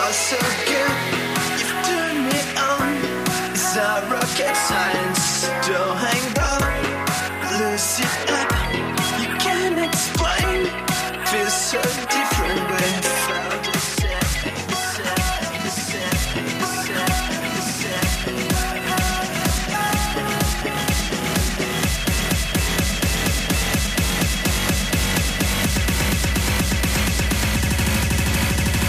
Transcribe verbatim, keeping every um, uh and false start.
so good. You've turned me on. It's a rocket science.